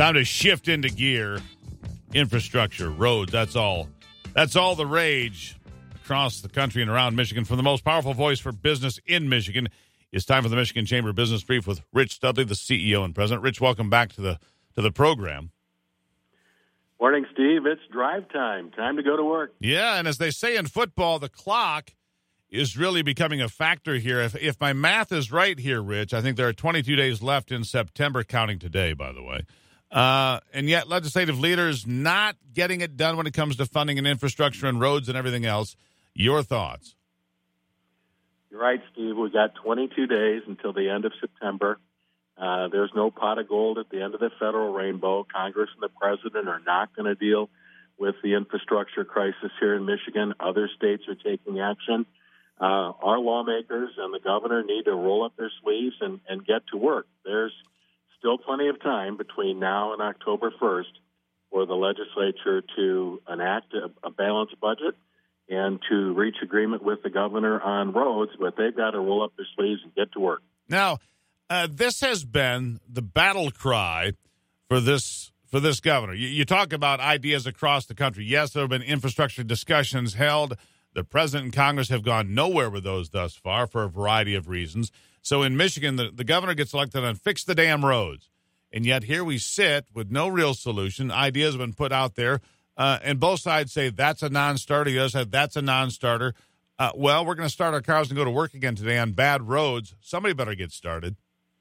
Time to shift into gear. Infrastructure, roads, that's all. That's all the rage across the country and around Michigan. From the most powerful voice for business in Michigan, it's time for the Michigan Chamber Business Brief with Rich Studley, the CEO and president. Rich, welcome back to the program. Morning, Steve. It's drive time. Time to go to work. Yeah, and as they say in football, the clock is really becoming a factor here. If my math is right here, Rich, I think there are 22 days left in September, counting today, by the way. And yet legislative leaders not getting it done when it comes to funding and infrastructure and roads and everything else. Your thoughts? You're right, Steve. We got 22 days until the end of September. There's no pot of gold at the end of the federal rainbow. Congress and the president are not going to deal with the infrastructure crisis here in Michigan. Other states are taking action. Our lawmakers and the governor need to roll up their sleeves and get to work. There's still plenty of time between now and October 1st for the legislature to enact a balanced budget and to reach agreement with the governor on roads, but they've got to roll up their sleeves and get to work. Now, this has been the battle cry for this governor. You talk about ideas across the country. Yes, there have been infrastructure discussions held. The president and Congress have gone nowhere with those thus far for a variety of reasons. So in Michigan, the governor gets elected on fix the damn roads. And yet here we sit with no real solution. Ideas have been put out there. And both sides say that's a non-starter. The other side, that's a non-starter. Well, we're going to start our cars and go to work again today on bad roads. Somebody better get started.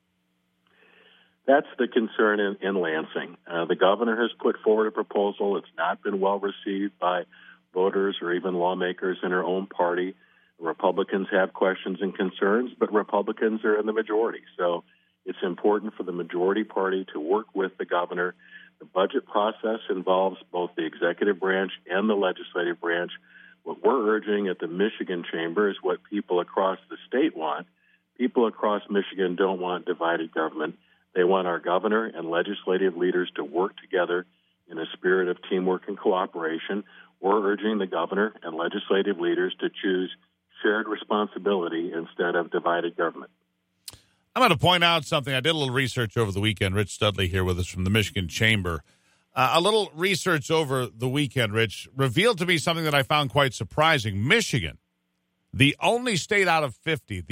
That's the concern in Lansing. The governor has put forward a proposal. It's not been well received by voters or even lawmakers in her own party. Republicans have questions and concerns, but Republicans are in the majority. So it's important for the majority party to work with the governor. The budget process involves both the executive branch and the legislative branch. What we're urging at the Michigan Chamber is what people across the state want. People across Michigan don't want divided government. They want our governor and legislative leaders to work together in a spirit of teamwork and cooperation. We're urging the governor and legislative leaders to choose shared responsibility instead of divided government. I'm going to point out something. I did a little research over the weekend. Rich Studley here with us from the Michigan Chamber. A little research over the weekend, Rich, revealed to me something that I found quite surprising. Michigan, the only state out of 50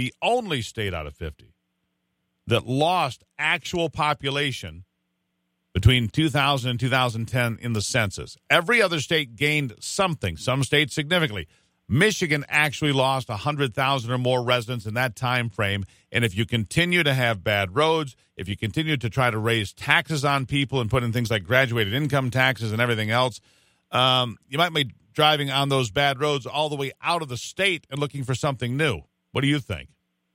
that lost actual population between 2000 and 2010 in the census. Every other state gained something, some states significantly. Michigan actually lost 100,000 or more residents in that time frame. And if you continue to have bad roads, if you continue to try to raise taxes on people and put in things like graduated income taxes and everything else, you might be driving on those bad roads all the way out of the state and looking for something new. What do you think?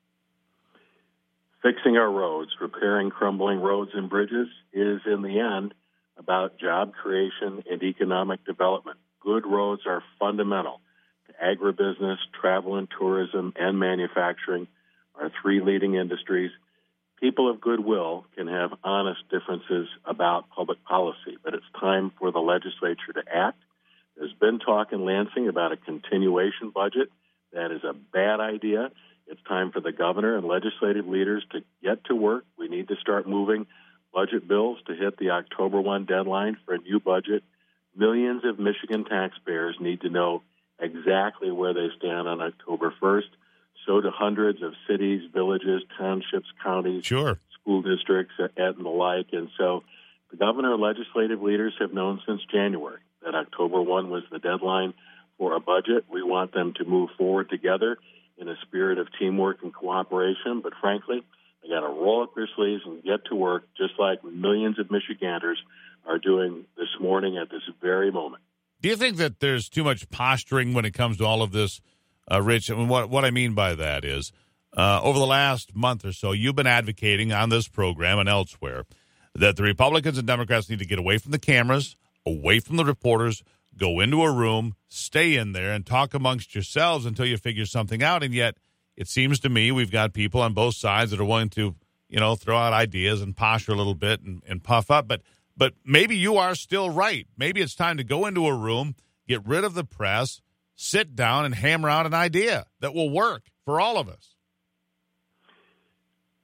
Fixing our roads, repairing crumbling roads and bridges is, in the end, about job creation and economic development. Good roads are fundamental. Agribusiness, travel and tourism, and manufacturing are three leading industries. People of goodwill can have honest differences about public policy, but it's time for the legislature to act. There's been talk in Lansing about a continuation budget. That is a bad idea. It's time for the governor and legislative leaders to get to work. We need to start moving budget bills to hit the October 1 deadline for a new budget. Millions of Michigan taxpayers need to know exactly where they stand on October 1st. So do hundreds of cities, villages, townships, counties, sure, school districts, and the like. And so the governor and legislative leaders have known since January that October 1 was the deadline for a budget. We want them to move forward together in a spirit of teamwork and cooperation. But frankly, they got to roll up their sleeves and get to work, just like millions of Michiganders are doing this morning at this very moment. Do you think that there's too much posturing when it comes to all of this, Rich? I mean, what I mean by that is, over the last month or so, you've been advocating on this program and elsewhere that the Republicans and Democrats need to get away from the cameras, away from the reporters, go into a room, stay in there, and talk amongst yourselves until you figure something out. And yet, it seems to me we've got people on both sides that are willing to, throw out ideas and posture a little bit and puff up. But maybe you are still right. Maybe it's time to go into a room, get rid of the press, sit down and hammer out an idea that will work for all of us.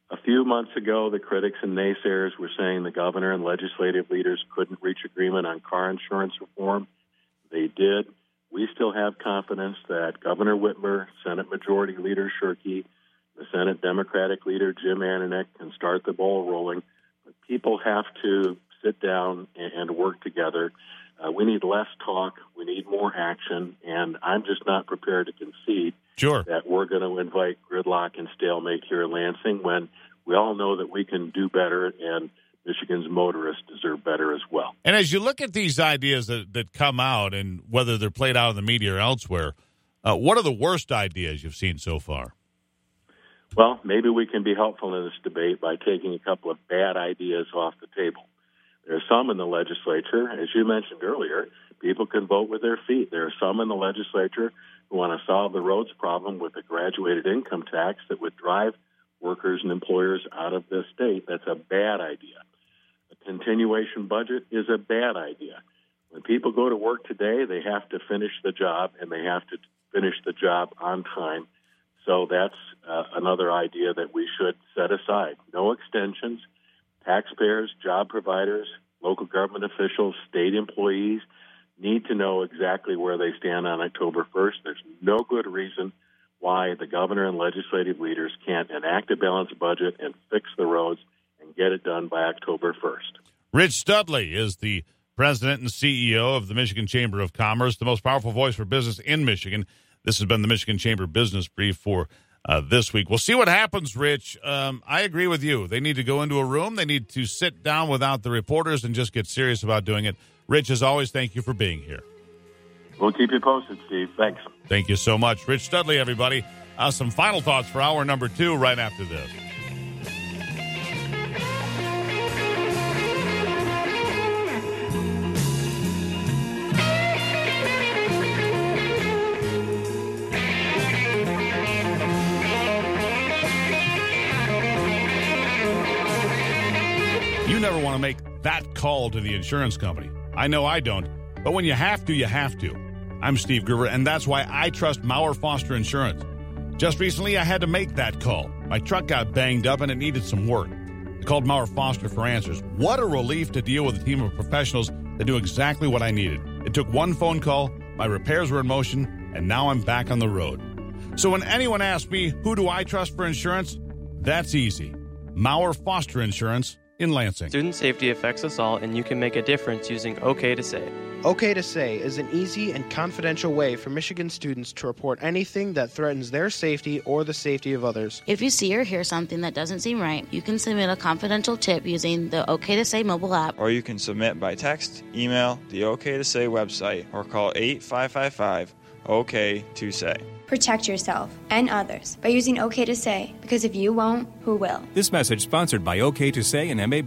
A few months ago, the critics and naysayers were saying the governor and legislative leaders couldn't reach agreement on car insurance reform. They did. We still have confidence that Governor Whitmer, Senate Majority Leader Shirkey, the Senate Democratic Leader Jim Ananich can start the ball rolling. But people have to sit down and work together. We need less talk. We need more action. And I'm just not prepared to concede that we're going to invite gridlock and stalemate here in Lansing when we all know that we can do better and Michigan's motorists deserve better as well. And as you look at these ideas that come out and whether they're played out in the media or elsewhere, what are the worst ideas you've seen so far? Well, maybe we can be helpful in this debate by taking a couple of bad ideas off the table. There are some in the legislature, as you mentioned earlier, people can vote with their feet. There are some in the legislature who want to solve the roads problem with a graduated income tax that would drive workers and employers out of this state. That's a bad idea. A continuation budget is a bad idea. When people go to work today, they have to finish the job, and they have to finish the job on time. So that's another idea that we should set aside. No extensions. Taxpayers, job providers, local government officials, state employees need to know exactly where they stand on October 1st. There's no good reason why the governor and legislative leaders can't enact a balanced budget and fix the roads and get it done by October 1st. Rich Studley is the president and CEO of the Michigan Chamber of Commerce, the most powerful voice for business in Michigan. This has been the Michigan Chamber Business Brief for this week. We'll see what happens, Rich. I agree with you. They need to go into a room. They need to sit down without the reporters and just get serious about doing it. Rich, as always, thank you for being here. We'll keep you posted, Steve. Thanks. Thank you so much. Rich Studley, everybody. Some final thoughts for hour number 2 right after this. You never want to make that call to the insurance company. I know I don't, but when you have to, you have to. I'm Steve Gruber, and that's why I trust Maurer Foster Insurance. Just recently, I had to make that call. My truck got banged up, and it needed some work. I called Maurer Foster for answers. What a relief to deal with a team of professionals that knew exactly what I needed. It took one phone call, my repairs were in motion, and now I'm back on the road. So when anyone asks me, who do I trust for insurance? That's easy. Maurer Foster Insurance in Lansing. Student safety affects us all, and you can make a difference using OK to Say. OK to Say is an easy and confidential way for Michigan students to report anything that threatens their safety or the safety of others. If you see or hear something that doesn't seem right, you can submit a confidential tip using the OK to Say mobile app. Or you can submit by text, email, the OK to Say website, or call 8555 OK to Say. Protect yourself and others by using OK to Say, because if you won't, who will? This message sponsored by OK to Say and MAB.